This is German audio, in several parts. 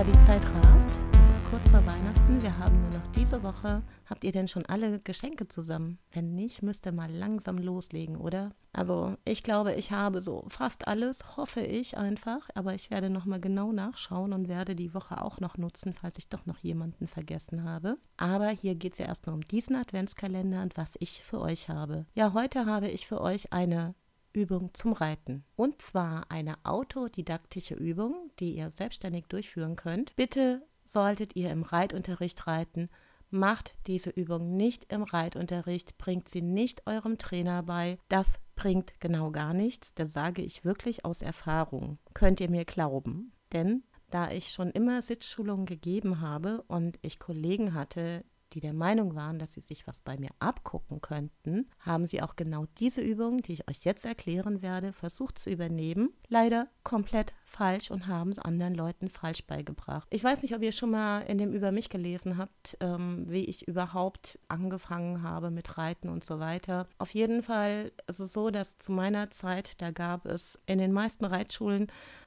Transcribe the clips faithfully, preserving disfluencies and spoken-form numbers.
Ja, die Zeit rast. Es ist kurz vor Weihnachten. Wir haben nur noch diese Woche. Habt ihr denn schon alle Geschenke zusammen? Wenn nicht, müsst ihr mal langsam loslegen, oder? Also ich glaube, ich habe so fast alles, hoffe ich einfach. Aber ich werde nochmal genau nachschauen und werde die Woche auch noch nutzen, falls ich doch noch jemanden vergessen habe. Aber hier geht es ja erstmal um diesen Adventskalender und was ich für euch habe. Ja, heute habe ich für euch eine Übung zum Reiten. Und zwar eine autodidaktische Übung, die ihr selbstständig durchführen könnt. Bitte solltet ihr im Reitunterricht reiten, macht diese Übung nicht im Reitunterricht, bringt sie nicht eurem Trainer bei. Das bringt genau gar nichts. Das sage ich wirklich aus Erfahrung. Könnt ihr mir glauben. Denn da ich schon immer Sitzschulungen gegeben habe und ich Kollegen hatte, die der Meinung waren, dass sie sich was bei mir abgucken könnten, haben sie auch genau diese Übung, die ich euch jetzt erklären werde, versucht zu übernehmen. Leider komplett falsch und haben es anderen Leuten falsch beigebracht. Ich weiß nicht, ob ihr schon mal in dem Über mich gelesen habt, ähm, wie ich überhaupt angefangen habe mit Reiten und so weiter. Auf jeden Fall ist es so, dass zu meiner Zeit, da gab es in den meisten Reitschulen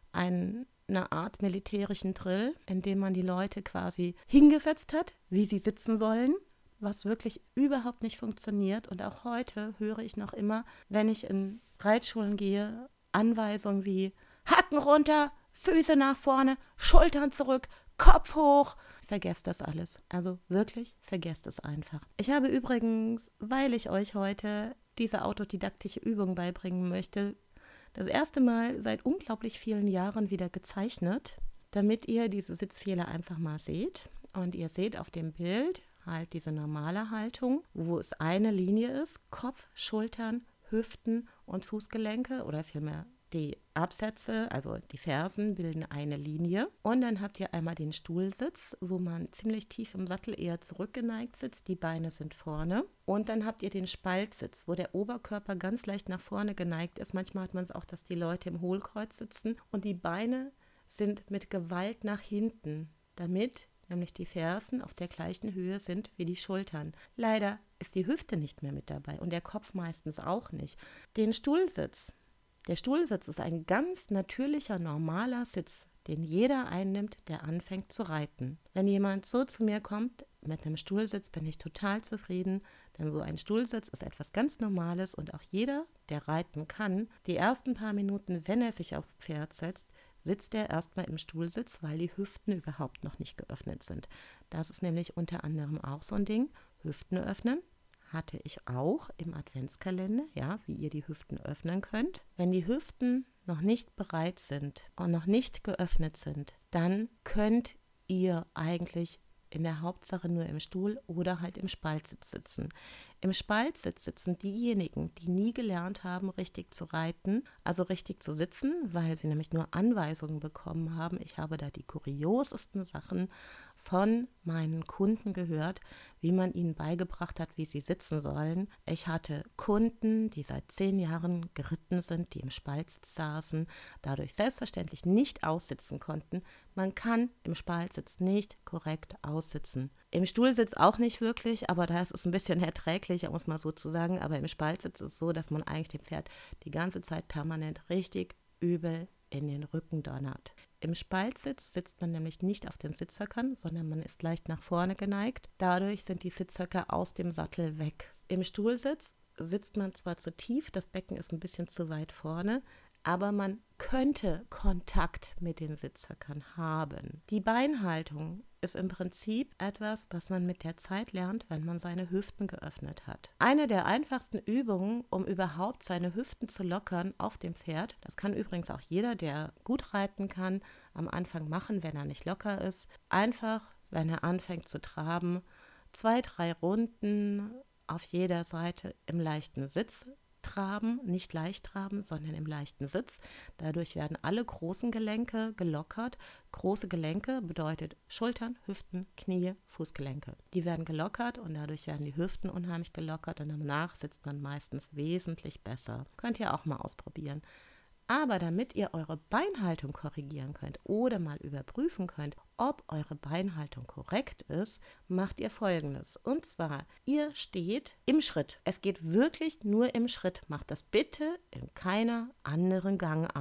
ein eine Art militärischen Drill, in dem man die Leute quasi hingesetzt hat, wie sie sitzen sollen, was wirklich überhaupt nicht funktioniert. Und auch heute höre ich noch immer, wenn ich in Reitschulen gehe, Anweisungen wie Hacken runter, Füße nach vorne, Schultern zurück, Kopf hoch. Vergesst das alles. Also wirklich, vergesst es einfach. Ich habe übrigens, weil ich euch heute diese autodidaktische Übung beibringen möchte, das erste Mal seit unglaublich vielen Jahren wieder gezeichnet, damit ihr diese Sitzfehler einfach mal seht. Und ihr seht auf dem Bild halt diese normale Haltung, wo es eine Linie ist, Kopf, Schultern, Hüften und Fußgelenke oder vielmehr die Absätze, also die Fersen, bilden eine Linie. Und dann habt ihr einmal den Stuhlsitz, wo man ziemlich tief im Sattel eher zurückgeneigt sitzt. Die Beine sind vorne. Und dann habt ihr den Spaltsitz, wo der Oberkörper ganz leicht nach vorne geneigt ist. Manchmal hat man es auch, dass die Leute im Hohlkreuz sitzen. Und die Beine sind mit Gewalt nach hinten, damit nämlich die Fersen auf der gleichen Höhe sind wie die Schultern. Leider ist die Hüfte nicht mehr mit dabei und der Kopf meistens auch nicht. Den Stuhlsitz. Der Stuhlsitz ist ein ganz natürlicher, normaler Sitz, den jeder einnimmt, der anfängt zu reiten. Wenn jemand so zu mir kommt, mit einem Stuhlsitz, bin ich total zufrieden, denn so ein Stuhlsitz ist etwas ganz Normales und auch jeder, der reiten kann, die ersten paar Minuten, wenn er sich aufs Pferd setzt, sitzt er erstmal im Stuhlsitz, weil die Hüften überhaupt noch nicht geöffnet sind. Das ist nämlich unter anderem auch so ein Ding, Hüften öffnen. Hatte ich auch im Adventskalender, ja, wie ihr die Hüften öffnen könnt. Wenn die Hüften noch nicht bereit sind und noch nicht geöffnet sind, dann könnt ihr eigentlich in der Hauptsache nur im Stuhl oder halt im Spaltsitz sitzen. Im Spaltsitz sitzen diejenigen, die nie gelernt haben, richtig zu reiten, also richtig zu sitzen, weil sie nämlich nur Anweisungen bekommen haben. Ich habe da die kuriosesten Sachen von meinen Kunden gehört, wie man ihnen beigebracht hat, wie sie sitzen sollen. Ich hatte Kunden, die seit zehn Jahren geritten sind, die im Spaltsitz saßen, dadurch selbstverständlich nicht aussitzen konnten. Man kann im Spaltsitz nicht korrekt aussitzen. Im Stuhlsitz auch nicht wirklich, aber da ist es ein bisschen erträglicher, muss man so zu sagen. Aber im Spaltsitz ist es so, dass man eigentlich dem Pferd die ganze Zeit permanent richtig übel in den Rücken donnert. Im Spaltsitz sitzt man nämlich nicht auf den Sitzhöckern, sondern man ist leicht nach vorne geneigt. Dadurch sind die Sitzhöcker aus dem Sattel weg. Im Stuhlsitz sitzt man zwar zu tief, das Becken ist ein bisschen zu weit vorne, aber man könnte Kontakt mit den Sitzhöckern haben. Die Beinhaltung ist im Prinzip etwas, was man mit der Zeit lernt, wenn man seine Hüften geöffnet hat. Eine der einfachsten Übungen, um überhaupt seine Hüften zu lockern auf dem Pferd, das kann übrigens auch jeder, der gut reiten kann, am Anfang machen, wenn er nicht locker ist. Einfach, wenn er anfängt zu traben, zwei, drei Runden auf jeder Seite im leichten Sitz traben, nicht leicht traben, sondern im leichten Sitz. Dadurch werden alle großen Gelenke gelockert. Große Gelenke bedeutet Schultern, Hüften, Knie, Fußgelenke. Die werden gelockert und dadurch werden die Hüften unheimlich gelockert und danach sitzt man meistens wesentlich besser. Könnt ihr auch mal ausprobieren. Aber damit ihr eure Beinhaltung korrigieren könnt oder mal überprüfen könnt, ob eure Beinhaltung korrekt ist, macht ihr Folgendes. Und zwar, ihr steht im Schritt. Es geht wirklich nur im Schritt. Macht das bitte in keiner anderen Gangart.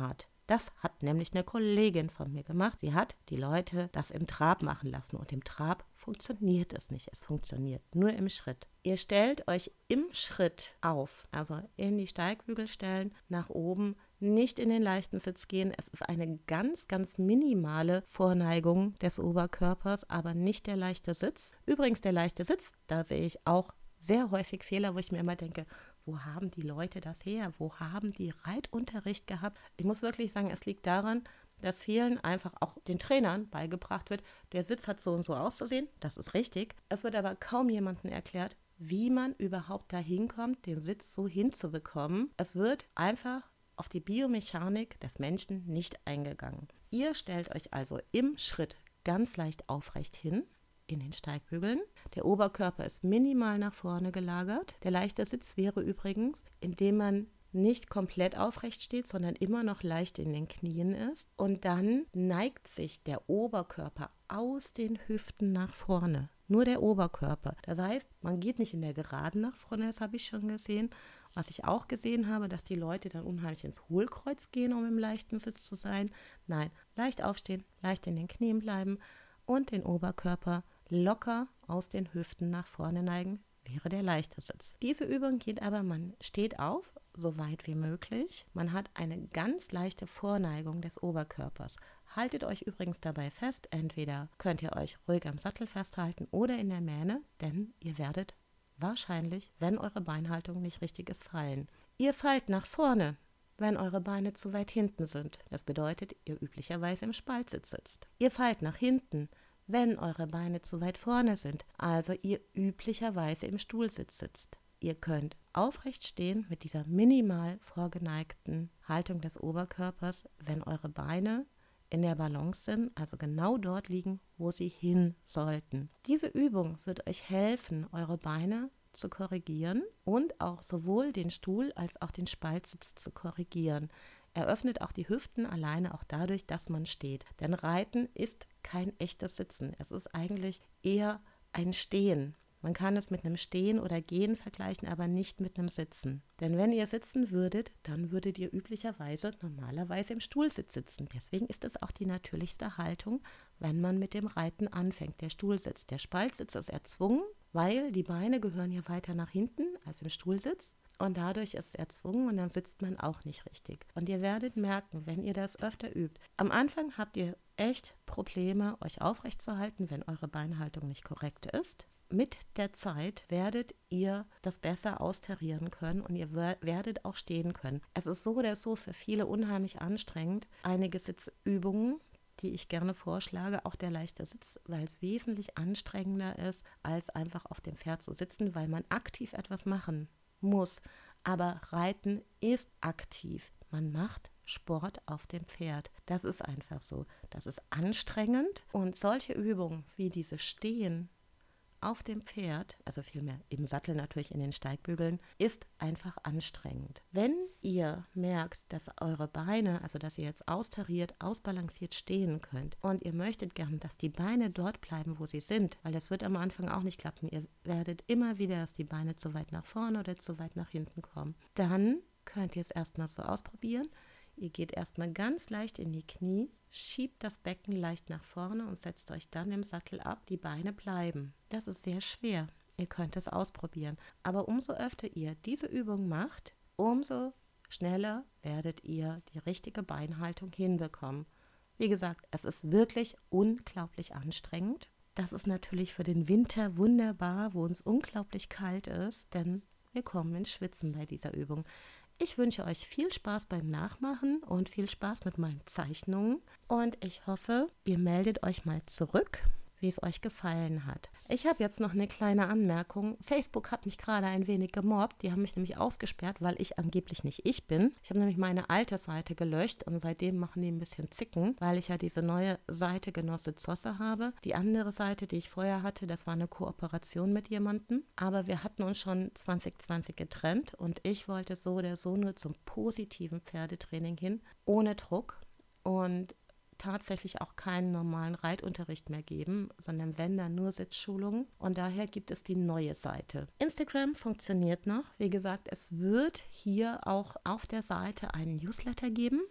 Das hat nämlich eine Kollegin von mir gemacht. Sie hat die Leute das im Trab machen lassen und im Trab funktioniert es nicht. Es funktioniert nur im Schritt. Ihr stellt euch im Schritt auf, also in die Steigbügel stellen, nach oben, nicht in den leichten Sitz gehen. Es ist eine ganz, ganz minimale Vorneigung des Oberkörpers, aber nicht der leichte Sitz. Übrigens der leichte Sitz, da sehe ich auch sehr häufig Fehler, wo ich mir immer denke, wo haben die Leute das her? Wo haben die Reitunterricht gehabt? Ich muss wirklich sagen, es liegt daran, dass vielen einfach auch den Trainern beigebracht wird, der Sitz hat so und so auszusehen, das ist richtig. Es wird aber kaum jemandem erklärt, wie man überhaupt dahin kommt, den Sitz so hinzubekommen. Es wird einfach auf die Biomechanik des Menschen nicht eingegangen. Ihr stellt euch also im Schritt ganz leicht aufrecht hin, in den Steigbügeln. Der Oberkörper ist minimal nach vorne gelagert. Der leichte Sitz wäre übrigens, indem man nicht komplett aufrecht steht, sondern immer noch leicht in den Knien ist. Und dann neigt sich der Oberkörper aus den Hüften nach vorne. Nur der Oberkörper. Das heißt, man geht nicht in der Geraden nach vorne, das habe ich schon gesehen. Was ich auch gesehen habe, dass die Leute dann unheimlich ins Hohlkreuz gehen, um im leichten Sitz zu sein. Nein, leicht aufstehen, leicht in den Knien bleiben und den Oberkörper locker aus den Hüften nach vorne neigen, wäre der leichte Sitz. Diese Übung geht aber, man steht auf, so weit wie möglich. Man hat eine ganz leichte Vorneigung des Oberkörpers. Haltet euch übrigens dabei fest, entweder könnt ihr euch ruhig am Sattel festhalten oder in der Mähne, denn ihr werdet wahrscheinlich, wenn eure Beinhaltung nicht richtig ist, fallen. Ihr fallt nach vorne, wenn eure Beine zu weit hinten sind. Das bedeutet, ihr üblicherweise im Spaltsitz sitzt. Ihr fallt nach hinten, wenn eure Beine zu weit vorne sind, also ihr üblicherweise im Stuhlsitz sitzt. Ihr könnt aufrecht stehen mit dieser minimal vorgeneigten Haltung des Oberkörpers, wenn eure Beine in der Balance sind, also genau dort liegen, wo sie hin sollten. Diese Übung wird euch helfen, eure Beine zu korrigieren und auch sowohl den Stuhl als auch den Spaltsitz zu korrigieren. Eröffnet auch die Hüften alleine auch dadurch, dass man steht. Denn Reiten ist kein echtes Sitzen. Es ist eigentlich eher ein Stehen. Man kann es mit einem Stehen oder Gehen vergleichen, aber nicht mit einem Sitzen. Denn wenn ihr sitzen würdet, dann würdet ihr üblicherweise normalerweise im Stuhlsitz sitzen. Deswegen ist es auch die natürlichste Haltung, wenn man mit dem Reiten anfängt. Der Stuhlsitz, der Spaltsitz ist erzwungen, weil die Beine gehören ja weiter nach hinten als im Stuhlsitz. Und dadurch ist es erzwungen und dann sitzt man auch nicht richtig. Und ihr werdet merken, wenn ihr das öfter übt, am Anfang habt ihr echt Probleme, euch aufrecht zu halten, wenn eure Beinhaltung nicht korrekt ist. Mit der Zeit werdet ihr das besser austarieren können und ihr werdet auch stehen können. Es ist so oder so für viele unheimlich anstrengend. Einige Sitzübungen, die ich gerne vorschlage, auch der leichte Sitz, weil es wesentlich anstrengender ist, als einfach auf dem Pferd zu sitzen, weil man aktiv etwas machen muss. Aber Reiten ist aktiv. Man macht Sport auf dem Pferd. Das ist einfach so. Das ist anstrengend und solche Übungen wie diese Stehen auf dem Pferd, also vielmehr im Sattel natürlich in den Steigbügeln, ist einfach anstrengend. Wenn ihr merkt, dass eure Beine, also dass ihr jetzt austariert, ausbalanciert stehen könnt und ihr möchtet gern, dass die Beine dort bleiben, wo sie sind, weil das wird am Anfang auch nicht klappen, ihr werdet immer wieder, dass die Beine zu weit nach vorne oder zu weit nach hinten kommen, dann könnt ihr es erstmal so ausprobieren. Ihr geht erstmal ganz leicht in die Knie, schiebt das Becken leicht nach vorne und setzt euch dann im Sattel ab. Die Beine bleiben. Das ist sehr schwer. Ihr könnt es ausprobieren. Aber umso öfter ihr diese Übung macht, umso schneller werdet ihr die richtige Beinhaltung hinbekommen. Wie gesagt, es ist wirklich unglaublich anstrengend. Das ist natürlich für den Winter wunderbar, wo uns unglaublich kalt ist, denn wir kommen ins Schwitzen bei dieser Übung. Ich wünsche euch viel Spaß beim Nachmachen und viel Spaß mit meinen Zeichnungen und ich hoffe, ihr meldet euch mal zurück, wie es euch gefallen hat. Ich habe jetzt noch eine kleine Anmerkung. Facebook hat mich gerade ein wenig gemobbt. Die haben mich nämlich ausgesperrt, weil ich angeblich nicht ich bin. Ich habe nämlich meine alte Seite gelöscht und seitdem machen die ein bisschen Zicken, weil ich ja diese neue Seite Genosse Zosse habe. Die andere Seite, die ich vorher hatte, das war eine Kooperation mit jemandem. Aber wir hatten uns schon zwanzig zwanzig getrennt und ich wollte so oder so nur zum positiven Pferdetraining hin, ohne Druck und tatsächlich auch keinen normalen Reitunterricht mehr geben, sondern wenn, dann nur Sitzschulungen. Und daher gibt es die neue Seite. Instagram funktioniert noch. Wie gesagt, es wird hier auch auf der Seite einen Newsletter geben.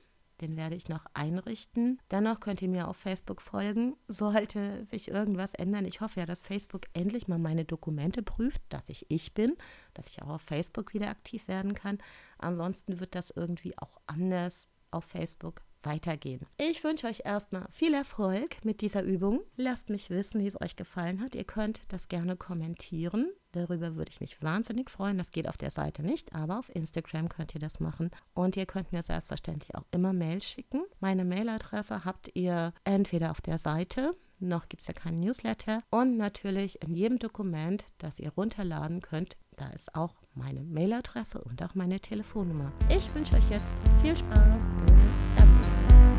Den werde ich noch einrichten. Dennoch könnt ihr mir auf Facebook folgen. Sollte sich irgendwas ändern. Ich hoffe ja, dass Facebook endlich mal meine Dokumente prüft, dass ich ich bin, dass ich auch auf Facebook wieder aktiv werden kann. Ansonsten wird das irgendwie auch anders auf Facebook weitergehen. Ich wünsche euch erstmal viel Erfolg mit dieser Übung. Lasst mich wissen, wie es euch gefallen hat. Ihr könnt das gerne kommentieren. Darüber würde ich mich wahnsinnig freuen. Das geht auf der Seite nicht, aber auf Instagram könnt ihr das machen. Und ihr könnt mir selbstverständlich auch immer Mails schicken. Meine Mailadresse habt ihr entweder auf der Seite, noch gibt es ja keinen Newsletter, und natürlich in jedem Dokument, das ihr runterladen könnt, da ist auch meine Mailadresse und auch meine Telefonnummer. Ich wünsche euch jetzt viel Spaß. Bis dann.